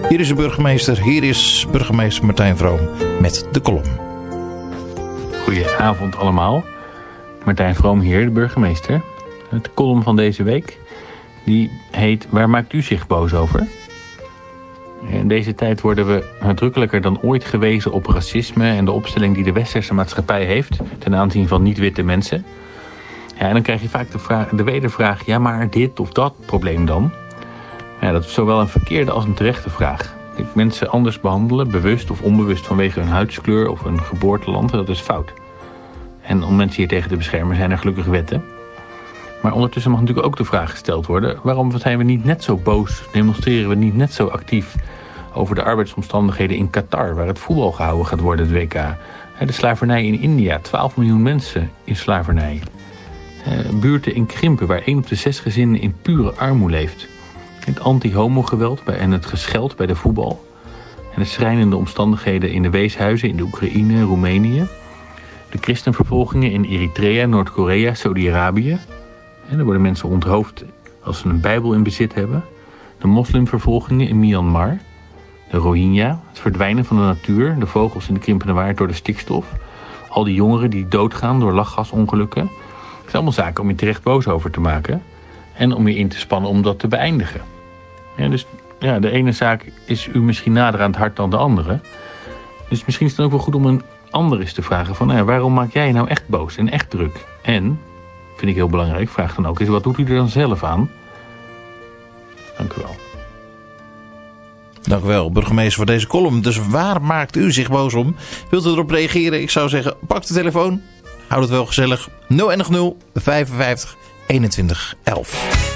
Hier is de burgemeester, hier is burgemeester Martijn Vroom met de column. Goedenavond allemaal. Martijn Vroom hier, de burgemeester. De column van deze week, die heet Waar maakt u zich boos over? In deze tijd worden we nadrukkelijker dan ooit gewezen op racisme en de opstelling die de westerse maatschappij heeft ten aanzien van niet-witte mensen. Ja, en dan krijg je vaak de wedervraag, ja maar dit of dat probleem dan? Ja, dat is zowel een verkeerde als een terechte vraag. Mensen anders behandelen, bewust of onbewust vanwege hun huidskleur of hun geboorteland, dat is fout. En om mensen hier tegen te beschermen zijn er gelukkig wetten. Maar ondertussen mag natuurlijk ook de vraag gesteld worden, waarom zijn we niet net zo boos, demonstreren we niet net zo actief over de arbeidsomstandigheden in Qatar, waar het voetbal gehouden gaat worden, het WK. De slavernij in India, 12 miljoen mensen in slavernij. Buurten in krimpen, waar 1 op de 6 gezinnen in pure armoede leeft. Het anti-homo-geweld en het gescheld bij de voetbal. En de schrijnende omstandigheden in de weeshuizen in de Oekraïne, Roemenië. De christenvervolgingen in Eritrea, Noord-Korea, Saudi-Arabië. En er worden mensen onthoofd als ze een bijbel in bezit hebben. De moslimvervolgingen in Myanmar. De Rohingya, het verdwijnen van de natuur, de vogels in de krimpende waard door de stikstof. Al die jongeren die doodgaan door lachgasongelukken. Het zijn allemaal zaken om je terecht boos over te maken. En om je in te spannen om dat te beëindigen. Ja, dus ja, de ene zaak is u misschien nader aan het hart dan de andere. Dus misschien is het ook wel goed om een ander eens te vragen van, waarom maak jij je nou echt boos en echt druk? En, vind ik heel belangrijk, vraag dan ook eens, wat doet u er dan zelf aan? Dank u wel. Dank u wel, burgemeester, voor deze column. Dus waar maakt u zich boos om? Wilt u erop reageren? Ik zou zeggen, pak de telefoon. Houd het wel gezellig. 0 55 21 11.